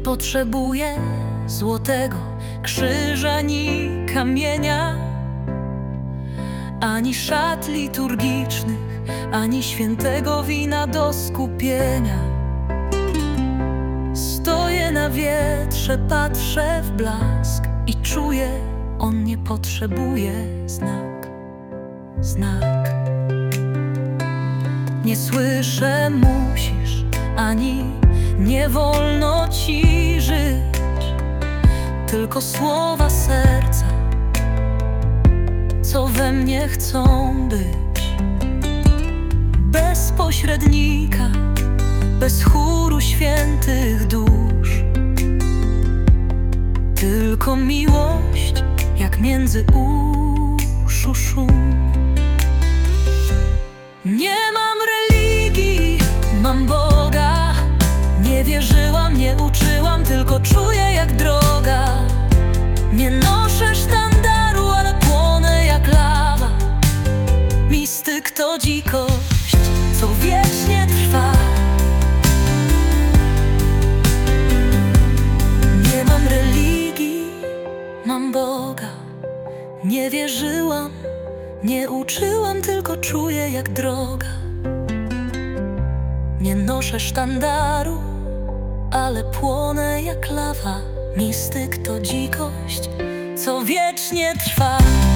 potrzebuję złotego krzyża, ani kamienia, ani szat liturgicznych, ani świętego wina do skupienia. Stoję na wietrze, patrzę w blask i czuję, on nie potrzebuje znak. Nie słyszę musisz, ani nie wolno ci żyć, tylko słowa serca, co we mnie chcą być. Bez pośrednika, bez chóru świętych dusz, tylko miłość jak między uszu szum. Nie mam religii, mam Boga. Nie wierzyłam, nie uczyłam, tylko czuję jak droga. Nie noszę sztandaru, ale płonę jak lawa. Mistyk to dzikość, co wiecznie trwa. Nie mam religii, mam Boga. Nie wierzyłam, nie uczyłam, tylko czuję jak droga. Nie noszę sztandaru, ale płonę jak lawa. Mistyk to dzikość, co wiecznie trwa.